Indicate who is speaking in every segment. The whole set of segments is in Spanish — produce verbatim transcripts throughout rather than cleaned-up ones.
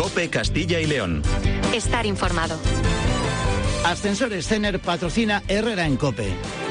Speaker 1: COPE Castilla y León.
Speaker 2: Estar informado.
Speaker 3: Ascensores Cener patrocina Herrera en COPE.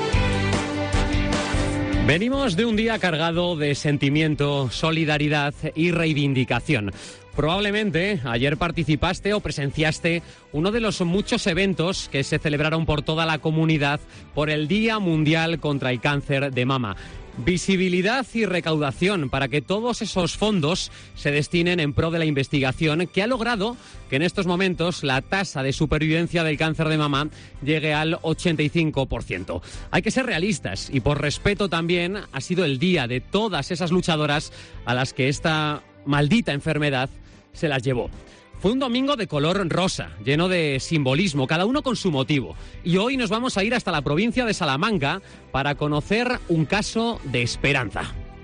Speaker 4: Venimos de un día cargado de sentimiento, solidaridad y reivindicación. Probablemente ayer participaste o presenciaste uno de los muchos eventos que se celebraron por toda la comunidad por el Día Mundial contra el Cáncer de Mama. Visibilidad y recaudación para que todos esos fondos se destinen en pro de la investigación que ha logrado que en estos momentos la tasa de supervivencia del cáncer de mama llegue al ochenta y cinco por ciento. Hay que ser realistas y por respeto también ha sido el día de todas esas luchadoras a las que esta maldita enfermedad se las llevó. Fue un domingo de color rosa, lleno de simbolismo, cada uno con su motivo. Y hoy nos vamos a ir hasta la provincia de Salamanca para conocer un caso de esperanza.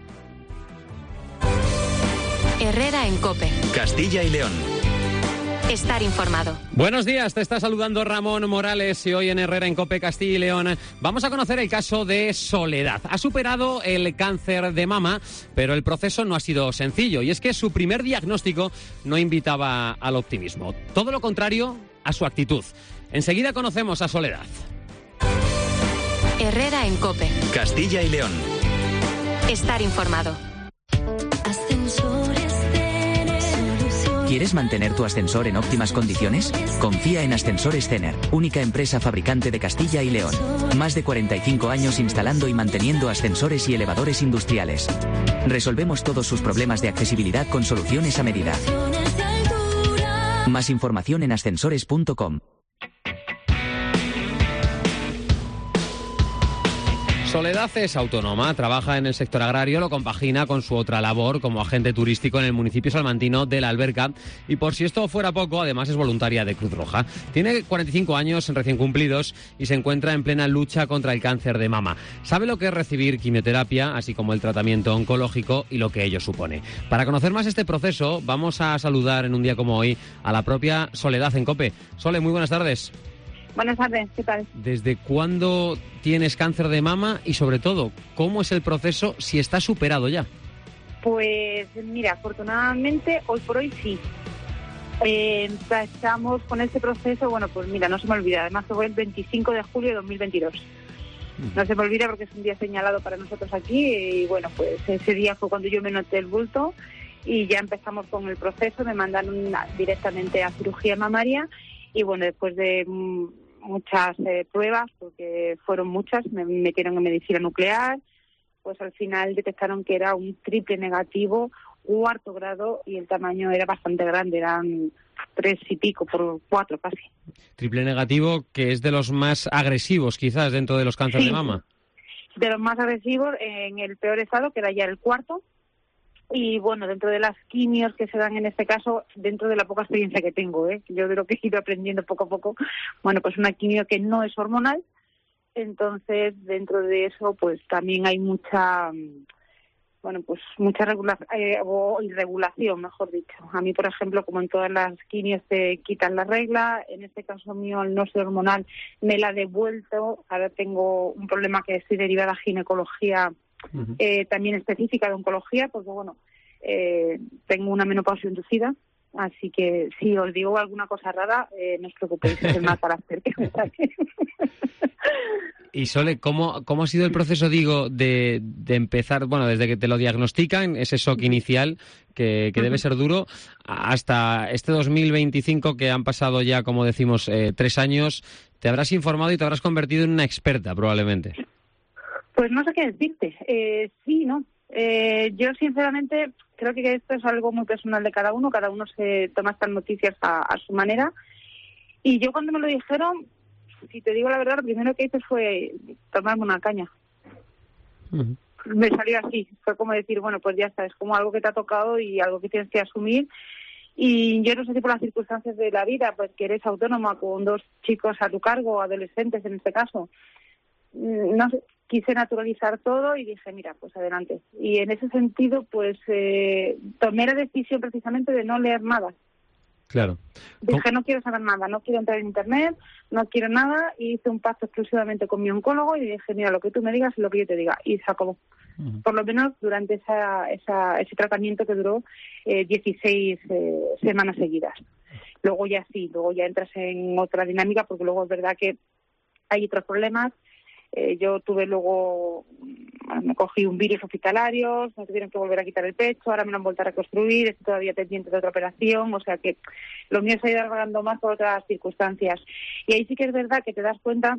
Speaker 2: Herrera en COPE.
Speaker 1: Castilla y León.
Speaker 2: Estar informado.
Speaker 4: Buenos días, te está saludando Ramón Morales y hoy en Herrera en COPE Castilla y León vamos a conocer el caso de Soledad. Ha superado el cáncer de mama, pero el proceso no ha sido sencillo y es que su primer diagnóstico no invitaba al optimismo. Todo lo contrario a su actitud. Enseguida conocemos a Soledad.
Speaker 2: Herrera en COPE.
Speaker 1: Castilla y León.
Speaker 2: Estar informado.
Speaker 5: ¿Quieres mantener tu ascensor en óptimas condiciones? Confía en Ascensores Cener, única empresa fabricante de Castilla y León. Más de cuarenta y cinco años instalando y manteniendo ascensores y elevadores industriales. Resolvemos todos sus problemas de accesibilidad con soluciones a medida. Más información en ascensores punto com.
Speaker 4: Soledad es autónoma, trabaja en el sector agrario, lo compagina con su otra labor como agente turístico en el municipio salmantino de La Alberca y por si esto fuera poco, además es voluntaria de Cruz Roja. Tiene cuarenta y cinco años recién cumplidos y se encuentra en plena lucha contra el cáncer de mama. Sabe lo que es recibir quimioterapia, así como el tratamiento oncológico y lo que ello supone. Para conocer más este proceso, vamos a saludar en un día como hoy a la propia Soledad en COPE. Sole, muy buenas tardes.
Speaker 6: Buenas tardes, ¿qué tal?
Speaker 4: ¿Desde cuándo tienes cáncer de mama y, sobre todo, cómo es el proceso si está superado ya?
Speaker 6: Pues mira, afortunadamente hoy por hoy sí. Eh, empezamos con este proceso, bueno, pues mira, no se me olvida, además fue el veinticinco de julio de dos mil veintidós. Uh-huh. No se me olvida porque es un día señalado para nosotros aquí y bueno, pues ese día fue cuando yo me noté el bulto y ya empezamos con el proceso, me mandaron directamente a cirugía mamaria y bueno, después de mm, muchas eh, pruebas, porque fueron muchas, me metieron en medicina nuclear, pues al final detectaron que era un triple negativo, cuarto grado, y el tamaño era bastante grande, eran tres y pico por cuatro casi.
Speaker 4: Triple negativo, que es de los más agresivos quizás dentro de los cánceres
Speaker 6: sí,
Speaker 4: de mama.
Speaker 6: De los más agresivos, en el peor estado, que era ya el cuarto. Y bueno, dentro de las quimios que se dan en este caso, dentro de la poca experiencia que tengo, ¿eh? yo de lo que he ido aprendiendo poco a poco, bueno, pues una quimio que no es hormonal, entonces dentro de eso pues también hay mucha, bueno, pues mucha regulación, eh, o irregulación, mejor dicho. A mí, por ejemplo, como en todas las quimios te quitan la regla, en este caso mío, al no ser hormonal, me la he devuelto, ahora tengo un problema que estoy derivada a ginecología, Uh-huh. Eh, también específica de oncología, porque bueno, eh, tengo una menopausia inducida, así que si os digo alguna cosa rara, eh, no os preocupéis, es el mal carácter que me sale.
Speaker 4: Y Sole, ¿cómo, ¿cómo ha sido el proceso, digo, de, de empezar, bueno, desde que te lo diagnostican, ese shock inicial, que, que uh-huh. debe ser duro, hasta este dos mil veinticinco, que han pasado ya, como decimos, eh, tres años, te habrás informado y te habrás convertido en una experta, probablemente?
Speaker 6: Pues no sé qué decirte. Eh, sí, ¿no? Eh, yo, sinceramente, creo que esto es algo muy personal de cada uno. Cada uno se toma estas noticias a, a su manera. Y yo, cuando me lo dijeron, si te digo la verdad, lo primero que hice fue tomarme una caña. Uh-huh. Me salió así. Fue como decir, bueno, pues ya está. Es como algo que te ha tocado y algo que tienes que asumir. Y yo no sé si por las circunstancias de la vida, pues que eres autónoma con dos chicos a tu cargo, adolescentes en este caso, no sé, quise naturalizar todo y dije, mira, pues adelante. Y en ese sentido, pues eh, tomé la decisión precisamente de no leer nada.
Speaker 4: Claro.
Speaker 6: Dije,
Speaker 4: ¿Cómo?
Speaker 6: no quiero saber nada, no quiero entrar en internet, no quiero nada, y hice un pacto exclusivamente con mi oncólogo y dije, mira, lo que tú me digas es lo que yo te diga, y se acabó. Uh-huh. Por lo menos durante esa, esa, ese tratamiento que duró eh, dieciséis eh, semanas seguidas. Luego ya sí, luego ya entras en otra dinámica, porque luego es verdad que hay otros problemas. Eh, yo tuve luego, me cogí un virus hospitalario, me tuvieron que volver a quitar el pecho, ahora me lo han vuelto a reconstruir, estoy todavía pendiente de otra operación, o sea que lo mío se ha ido alargando más por otras circunstancias. Y ahí sí que es verdad que te das cuenta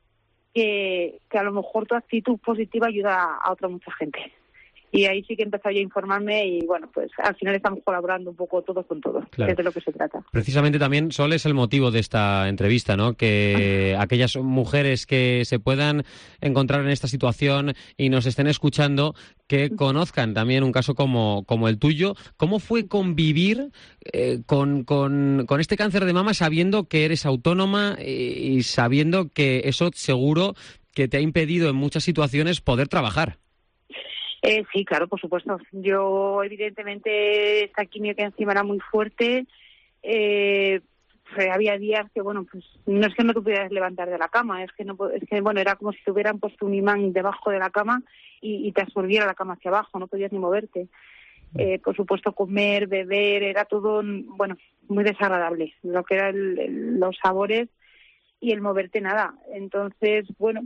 Speaker 6: que, que a lo mejor tu actitud positiva ayuda a otra mucha gente. Y ahí sí que he empezado yo a informarme y, bueno, pues al final estamos colaborando un poco todos con todos, claro. Que es de lo que se trata.
Speaker 4: Precisamente también, Sol, es el motivo de esta entrevista, ¿no? Que aquellas mujeres que se puedan encontrar en esta situación y nos estén escuchando, que conozcan también un caso como, como el tuyo. ¿Cómo fue convivir eh, con, con, con este cáncer de mama sabiendo que eres autónoma y, y sabiendo que eso seguro que te ha impedido en muchas situaciones poder trabajar?
Speaker 6: Eh, sí, claro, por supuesto. Yo, evidentemente, esta quimio que encima era muy fuerte, eh, había días que, bueno, pues no es que no te pudieras levantar de la cama, es que, no, es que bueno, era como si te hubieran puesto un imán debajo de la cama y, y te absorbiera la cama hacia abajo, no podías ni moverte. Eh, por supuesto, comer, beber, era todo, bueno, muy desagradable, lo que eran los sabores y el moverte nada. Entonces, bueno,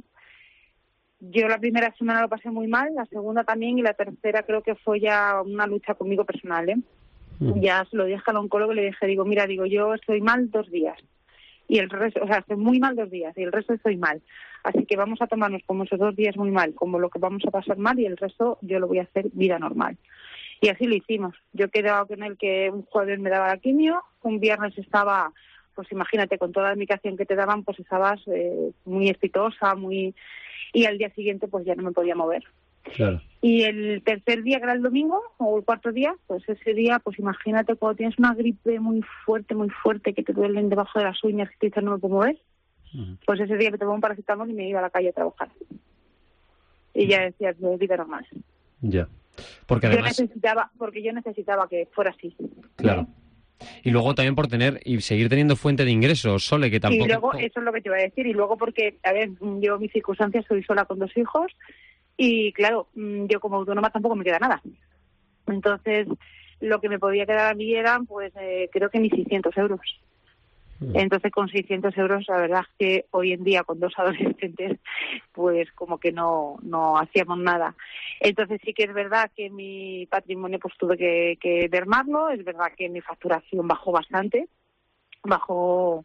Speaker 6: yo la primera semana lo pasé muy mal, la segunda también, y la tercera creo que fue ya una lucha conmigo personal, ¿eh? Mm. Ya se lo dije al oncólogo y le dije, digo, mira, digo, yo estoy mal dos días, y el resto, o sea, estoy muy mal dos días, y el resto estoy mal. Así que vamos a tomarnos como esos dos días muy mal, como lo que vamos a pasar mal, y el resto yo lo voy a hacer vida normal. Y así lo hicimos. Yo he quedado con él que un jueves me daba la quimio, un viernes estaba, pues imagínate, con toda la medicación que te daban, pues estabas eh, muy exitosa, muy... y al día siguiente pues ya no me podía mover.
Speaker 4: Claro.
Speaker 6: Y el tercer día, que era el domingo, o el cuarto día, pues ese día, pues imagínate cuando tienes una gripe muy fuerte, muy fuerte, que te duelen debajo de las uñas, que te dicen no me puedo mover, uh-huh. Pues ese día me tomaba un paracetamol y me iba a la calle a trabajar. Y uh-huh. Ya decía, de vida normal.
Speaker 4: Ya. Porque además...
Speaker 6: Yo necesitaba, porque yo necesitaba que fuera así.
Speaker 4: Claro. Y luego también por tener y seguir teniendo fuente de ingresos, Sole, que tampoco...
Speaker 6: Y luego, eso es lo que te iba a decir, y luego porque, a ver, yo mis circunstancias soy sola con dos hijos, y claro, yo como autónoma tampoco me queda nada. Entonces, lo que me podía quedar a mí eran, pues, eh, creo que ni seiscientos euros. Entonces, con seiscientos euros, la verdad es que hoy en día, con dos adolescentes, pues como que no no hacíamos nada. Entonces, sí que es verdad que mi patrimonio pues tuve que, que mermarlo, es verdad que mi facturación bajó bastante, bajó,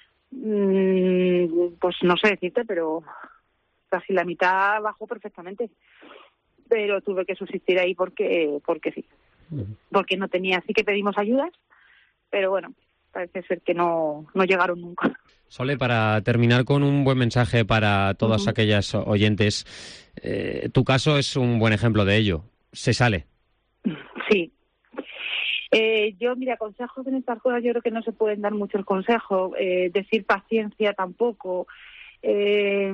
Speaker 6: mmm, pues no sé decirte, pero casi la mitad bajó perfectamente. Pero tuve que subsistir ahí porque porque sí, porque no tenía, sí que pedimos ayudas, pero bueno, parece ser que no, no llegaron nunca.
Speaker 4: Sole, para terminar con un buen mensaje para todas uh-huh. aquellas oyentes, eh, tu caso es un buen ejemplo de ello. Se sale.
Speaker 6: Sí. Eh, yo, mira, consejos en estas cosas yo creo que no se pueden dar muchos consejos. Eh, decir paciencia tampoco. Eh,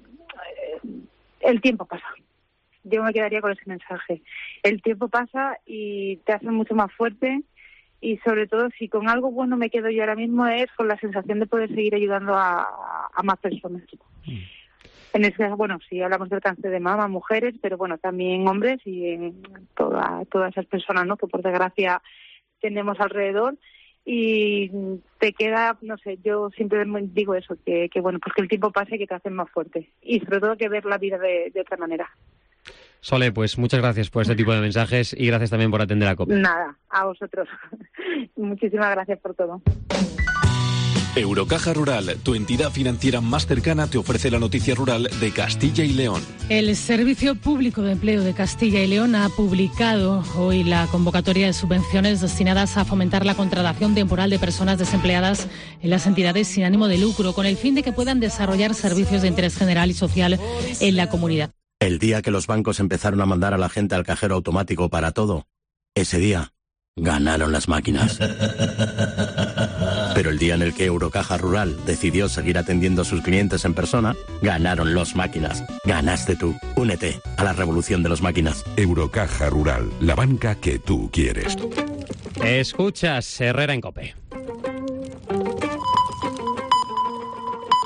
Speaker 6: el tiempo pasa. Yo me quedaría con ese mensaje. El tiempo pasa y te hace mucho más fuerte. Y sobre todo, si con algo bueno me quedo yo ahora mismo, es con la sensación de poder seguir ayudando a, a más personas. Mm. En ese caso, bueno, sí hablamos del cáncer de mama, mujeres, pero bueno, también hombres y en toda, todas esas personas, ¿no?, que por desgracia tenemos alrededor. Y te queda, no sé, yo siempre digo eso, que, que bueno, pues que el tiempo pase y que te hacen más fuerte. Y sobre todo que ver la vida de, de otra manera.
Speaker 4: Sole, pues muchas gracias por este tipo de mensajes y gracias también por atender a COPE.
Speaker 6: Nada, a vosotros. Muchísimas gracias por todo.
Speaker 7: Eurocaja Rural, tu entidad financiera más cercana, te ofrece la noticia rural de Castilla y León.
Speaker 8: El Servicio Público de Empleo de Castilla y León ha publicado hoy la convocatoria de subvenciones destinadas a fomentar la contratación temporal de personas desempleadas en las entidades sin ánimo de lucro, con el fin de que puedan desarrollar servicios de interés general y social en la comunidad.
Speaker 9: El día que los bancos empezaron a mandar a la gente al cajero automático para todo, ese día ganaron las máquinas. Pero el día en el que Eurocaja Rural decidió seguir atendiendo a sus clientes en persona, ganaron los máquinas. Ganaste tú. Únete a la revolución de los máquinas.
Speaker 10: Eurocaja Rural, la banca que tú quieres.
Speaker 4: Escuchas Herrera en COPE.